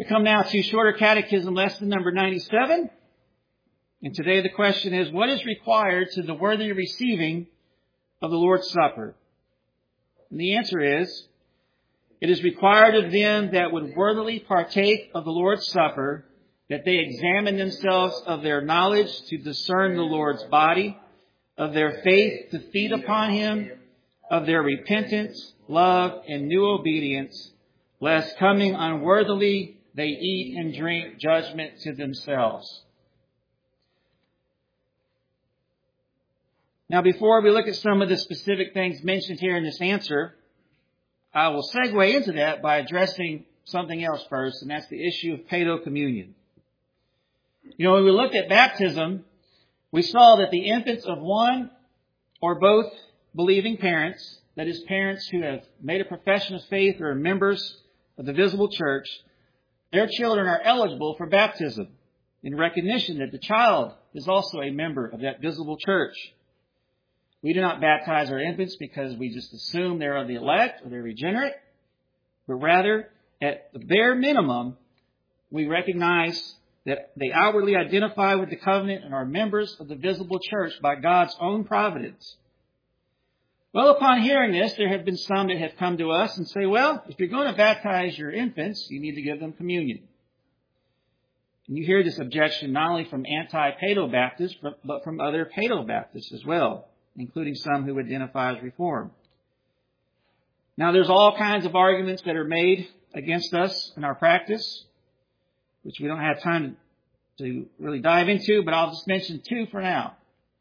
We come now to Shorter Catechism lesson number 97. And today the question is, what is required to the worthy receiving of the Lord's Supper? And the answer is, it is required of them that would worthily partake of the Lord's Supper that they examine themselves of their knowledge to discern the Lord's body, of their faith to feed upon him, of their repentance, love, and new obedience, lest coming unworthily they eat and drink judgment to themselves. Now, before we look at some of the specific things mentioned here in this answer, I will segue into that by addressing something else first, and that's the issue of paedo-communion. You know, when we looked at baptism, we saw that the infants of one or both believing parents, that is, parents who have made a profession of faith or are members of the visible church, their children are eligible for baptism in recognition that the child is also a member of that visible church. We do not baptize our infants because we just assume they're of the elect or they're regenerate, but rather, at the bare minimum, we recognize that they outwardly identify with the covenant and are members of the visible church by God's own providence. Well, upon hearing this, there have been some that have come to us and say, well, if you're going to baptize your infants, you need to give them communion. And you hear this objection not only from anti-Paedo-Baptists, but from other Paedo-Baptists as well, including some who identify as Reformed. Now, there's all kinds of arguments that are made against us in our practice, which we don't have time to really dive into, but I'll just mention two for now.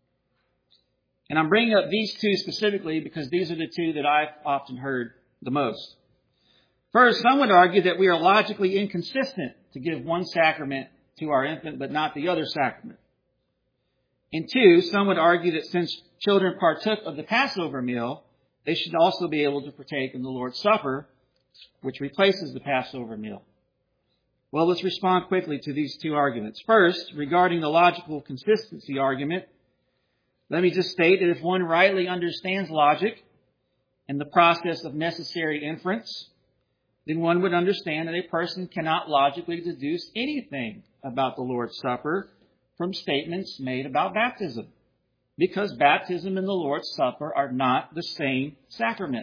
And I'm bringing up these two specifically because these are the two that I've often heard the most. First, some would argue that we are logically inconsistent to give one sacrament to our infant but not the other sacrament. And two, some would argue that since children partook of the Passover meal, they should also be able to partake in the Lord's Supper, which replaces the Passover meal. Well, let's respond quickly to these two arguments. First, regarding the logical consistency argument, let me just state that if one rightly understands logic and the process of necessary inference, then one would understand that a person cannot logically deduce anything about the Lord's Supper from statements made about baptism, because baptism and the Lord's Supper are not the same sacrament.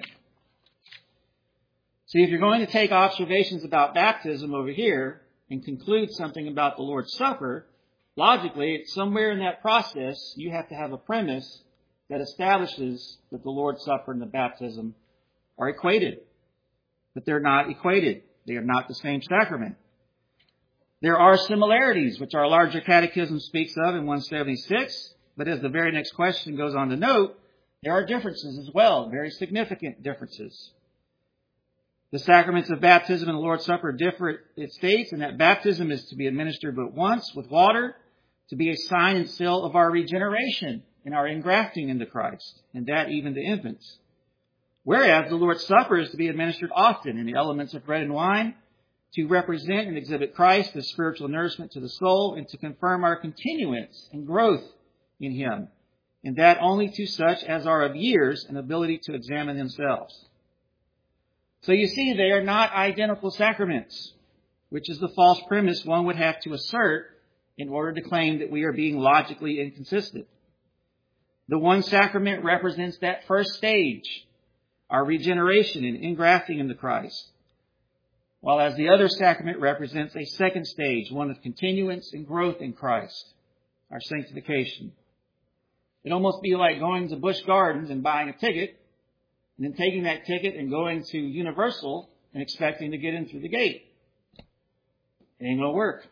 See, if you're going to take observations about baptism over here and conclude something about the Lord's Supper, logically, somewhere in that process, you have to have a premise that establishes that the Lord's Supper and the baptism are equated. But they're not equated. They are not the same sacrament. There are similarities, which our larger catechism speaks of in 176. But as the very next question goes on to note, there are differences as well, very significant differences. The sacraments of baptism and the Lord's Supper differ, it states, and that baptism is to be administered but once with water, to be a sign and seal of our regeneration and our engrafting into Christ, and that even to infants. Whereas the Lord's Supper is to be administered often in the elements of bread and wine, to represent and exhibit Christ as spiritual nourishment to the soul, and to confirm our continuance and growth in Him, and that only to such as are of years and ability to examine themselves. So you see, they are not identical sacraments, which is the false premise one would have to assert in order to claim that we are being logically inconsistent. The one sacrament represents that first stage, our regeneration and engrafting into Christ, while as the other sacrament represents a second stage, one of continuance and growth in Christ, our sanctification. It'd almost be like going to Busch Gardens and buying a ticket, and then taking that ticket and going to Universal and expecting to get in through the gate. It ain't going to work.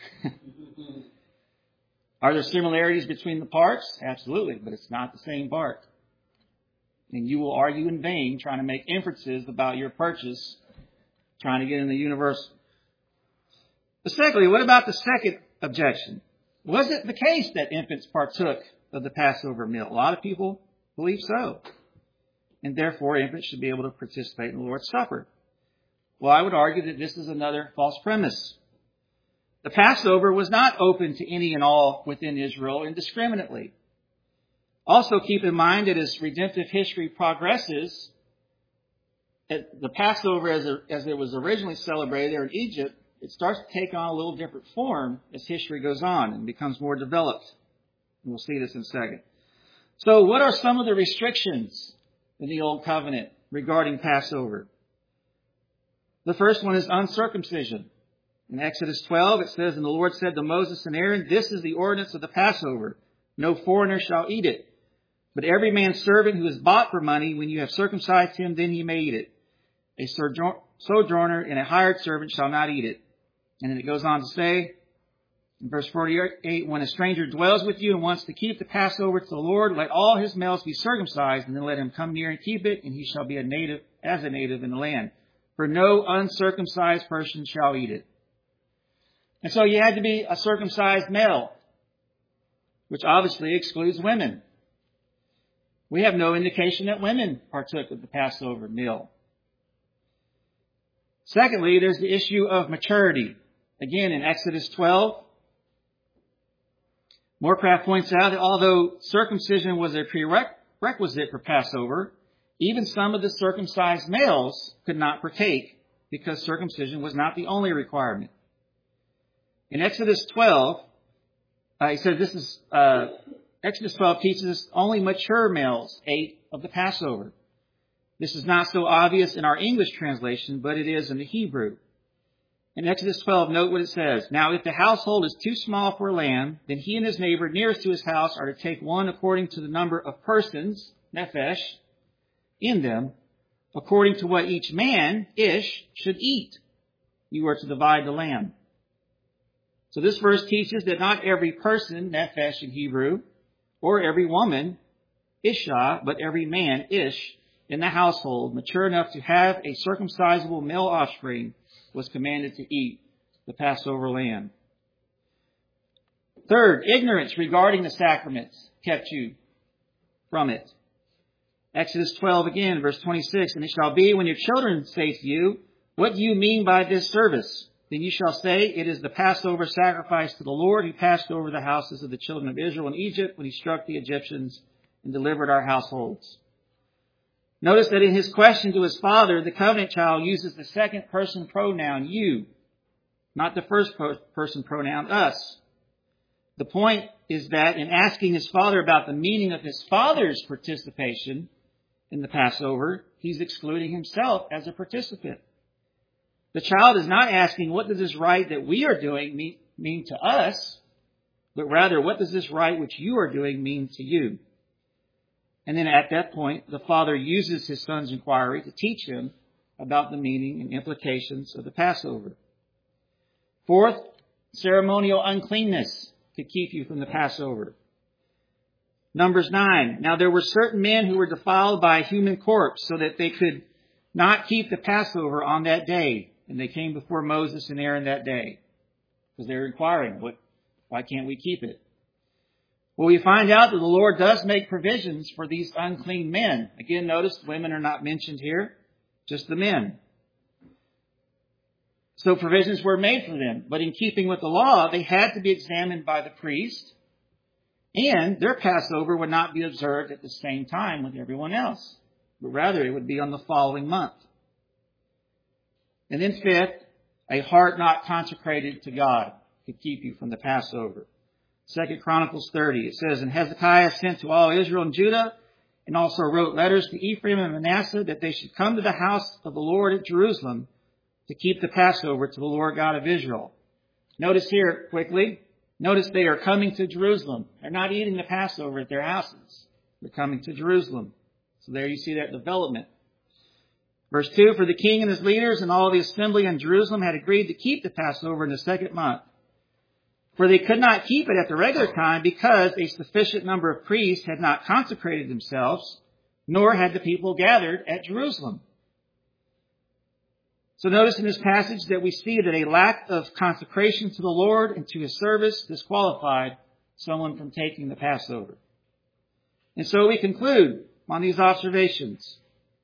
Are there similarities between the parks? Absolutely, but it's not the same park. And you will argue in vain trying to make inferences about your purchase, trying to get in the Universal. But secondly, what about the second objection? Was it the case that infants partook of the Passover meal? A lot of people believe so. And therefore, infants should be able to participate in the Lord's Supper. Well, I would argue that this is another false premise. The Passover was not open to any and all within Israel indiscriminately. Also keep in mind that as redemptive history progresses, the Passover as it was originally celebrated there in Egypt it starts to take on a little different form as history goes on and becomes more developed. And we'll see this in a second. So what are some of the restrictions in the Old Covenant regarding Passover? The first one is uncircumcision. In Exodus 12, it says, "And the Lord said to Moses and Aaron, This is the ordinance of the Passover. No foreigner shall eat it. But every man's servant who is bought for money, when you have circumcised him, then he may eat it. A sojourner and a hired servant shall not eat it." And then it goes on to say, in verse 48, "When a stranger dwells with you and wants to keep the Passover to the Lord, let all his males be circumcised, and then let him come near and keep it, and he shall be a native in the land. For no uncircumcised person shall eat it." And so you had to be a circumcised male, which obviously excludes women. We have no indication that women partook of the Passover meal. Secondly, there's the issue of maturity. Again, in Exodus 12, Moorcraft points out that although circumcision was a prerequisite for Passover, even some of the circumcised males could not partake because circumcision was not the only requirement. In Exodus 12, he says Exodus 12 teaches us only mature males ate of the Passover. This is not so obvious in our English translation, but it is in the Hebrew. In Exodus 12, note what it says. "Now, if the household is too small for a lamb, then he and his neighbor nearest to his house are to take one according to the number of persons, nephesh, in them, according to what each man, ish, should eat. You are to divide the lamb." So this verse teaches that not every person, nephesh in Hebrew, or every woman, isha, but every man, ish, in the household, mature enough to have a circumcisable male offspring, was commanded to eat the Passover lamb. Third, ignorance regarding the sacraments kept you from it. Exodus 12 again, verse 26, "And it shall be when your children say to you, 'What do you mean by this service?' Then you shall say, 'It is the Passover sacrifice to the Lord who passed over the houses of the children of Israel in Egypt when he struck the Egyptians and delivered our households.'" Notice that in his question to his father, the covenant child uses the second person pronoun, you, not the first person pronoun, us. The point is that in asking his father about the meaning of his father's participation in the Passover, he's excluding himself as a participant. The child is not asking, what does this rite that we are doing mean to us? But rather, what does this rite which you are doing mean to you? And then at that point, the father uses his son's inquiry to teach him about the meaning and implications of the Passover. Fourth, ceremonial uncleanness could keep you from the Passover. Numbers 9. "Now there were certain men who were defiled by a human corpse so that they could not keep the Passover on that day. And they came before Moses and Aaron that day." Because they're inquiring, why can't we keep it? Well, we find out that the Lord does make provisions for these unclean men. Again, notice women are not mentioned here, just the men. So provisions were made for them. But in keeping with the law, they had to be examined by the priest. And their Passover would not be observed at the same time with everyone else. But rather, it would be on the following month. And then fifth, a heart not consecrated to God could keep you from the Passover. 2 Chronicles 30, it says, "And Hezekiah sent to all Israel and Judah, and also wrote letters to Ephraim and Manasseh, that they should come to the house of the Lord at Jerusalem to keep the Passover to the Lord God of Israel." Notice here, quickly, notice they are coming to Jerusalem. They're not eating the Passover at their houses. They're coming to Jerusalem. So there you see that development. Verse 2, "For the king and his leaders and all the assembly in Jerusalem had agreed to keep the Passover in the second month. For they could not keep it at the regular time because a sufficient number of priests had not consecrated themselves, nor had the people gathered at Jerusalem." So notice in this passage that we see that a lack of consecration to the Lord and to his service disqualified someone from taking the Passover. And so we conclude on these observations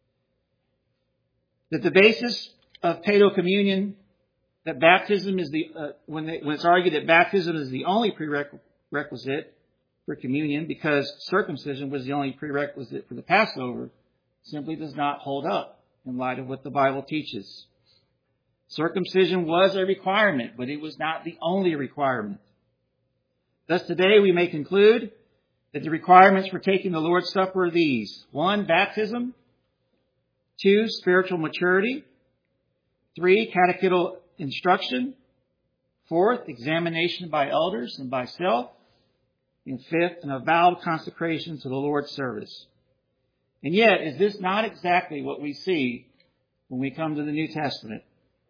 that the basis of Paedo communion, that baptism is when it's argued that baptism is the only prerequisite for communion because circumcision was the only prerequisite for the Passover, simply does not hold up in light of what the Bible teaches. Circumcision was a requirement, but it was not the only requirement. Thus today we may conclude that the requirements for taking the Lord's Supper are these. 1, baptism. 2, spiritual maturity. 3, catechetical instruction. 4th, examination by elders and by self. And 5th, an avowed consecration to the Lord's service. And yet, is this not exactly what we see when we come to the New Testament?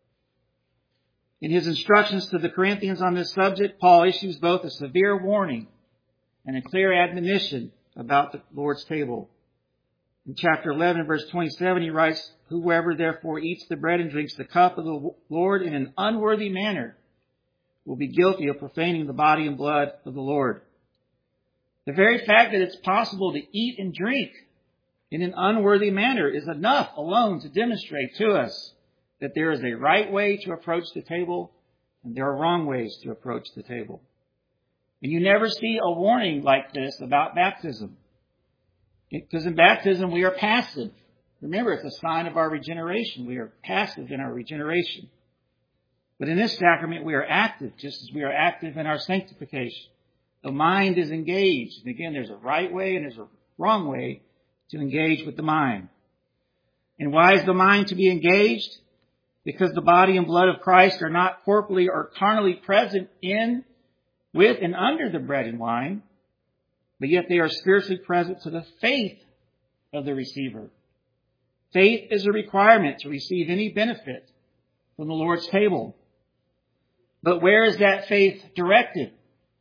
In his instructions to the Corinthians on this subject, Paul issues both a severe warning and a clear admonition about the Lord's table. In chapter 11, verse 27, he writes, "Whoever therefore eats the bread and drinks the cup of the Lord in an unworthy manner will be guilty of profaning the body and blood of the Lord." The very fact that it's possible to eat and drink in an unworthy manner is enough alone to demonstrate to us that there is a right way to approach the table and there are wrong ways to approach the table. And you never see a warning like this about baptism. Because in baptism we are passive. Remember, it's a sign of our regeneration. We are passive in our regeneration. But in this sacrament we are active, just as we are active in our sanctification. The mind is engaged. And again, there's a right way and there's a wrong way to engage with the mind. And why is the mind to be engaged? Because the body and blood of Christ are not corporally or carnally present in, with, and under the bread and wine, but yet they are spiritually present to the faith of the receiver. Faith is a requirement to receive any benefit from the Lord's table. But where is that faith directed?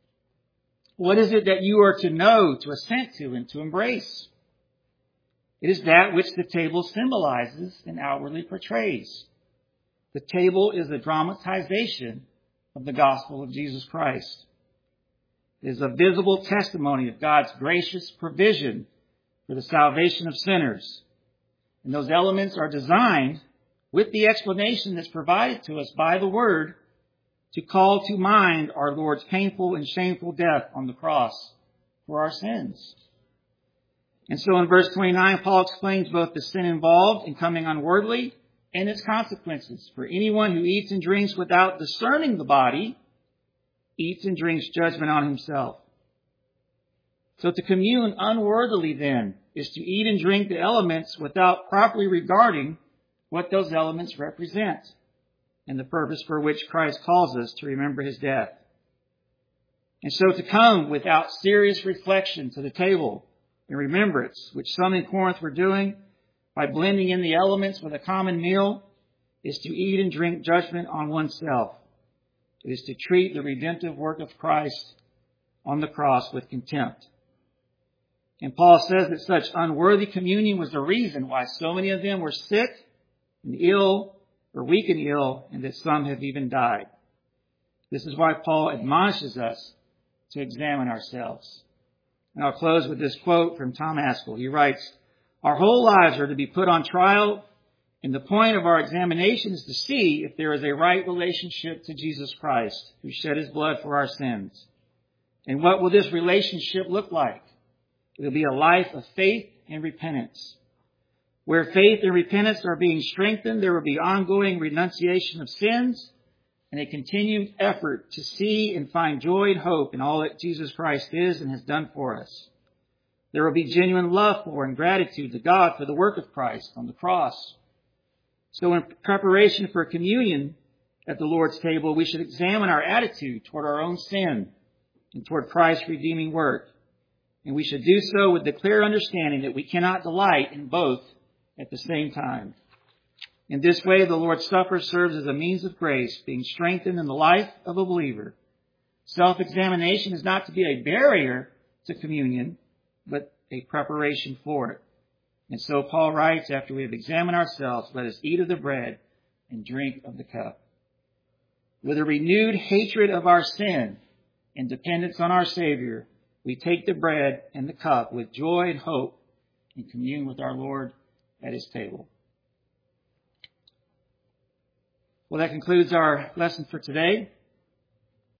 What is it that you are to know, to assent to, and to embrace? It is that which the table symbolizes and outwardly portrays. The table is a dramatization of the gospel of Jesus Christ. It is a visible testimony of God's gracious provision for the salvation of sinners. And those elements are designed with the explanation that's provided to us by the Word to call to mind our Lord's painful and shameful death on the cross for our sins. And so in verse 29, Paul explains both the sin involved in coming unworthily and its consequences. For anyone who eats and drinks without discerning the body eats and drinks judgment on himself. So to commune unworthily then is to eat and drink the elements without properly regarding what those elements represent and the purpose for which Christ calls us to remember his death. And so to come without serious reflection to the table and remembrance, which some in Corinth were doing by blending in the elements with a common meal, is to eat and drink judgment on oneself. It is to treat the redemptive work of Christ on the cross with contempt. And Paul says that such unworthy communion was the reason why so many of them were sick and ill, or weak and ill, and that some have even died. This is why Paul admonishes us to examine ourselves. And I'll close with this quote from Tom Askell. He writes, "Our whole lives are to be put on trial, and the point of our examination is to see if there is a right relationship to Jesus Christ, who shed his blood for our sins. And what will this relationship look like? It will be a life of faith and repentance. Where faith and repentance are being strengthened, there will be ongoing renunciation of sins and a continued effort to see and find joy and hope in all that Jesus Christ is and has done for us. There will be genuine love for and gratitude to God for the work of Christ on the cross. So in preparation for communion at the Lord's table, we should examine our attitude toward our own sin and toward Christ's redeeming work. And we should do so with the clear understanding that we cannot delight in both at the same time. In this way, the Lord's Supper serves as a means of grace, being strengthened in the life of a believer. Self-examination is not to be a barrier to communion, but a preparation for it. And so Paul writes, after we have examined ourselves, let us eat of the bread and drink of the cup. With a renewed hatred of our sin and dependence on our Savior, we take the bread and the cup with joy and hope and commune with our Lord at his table. Well, that concludes our lesson for today.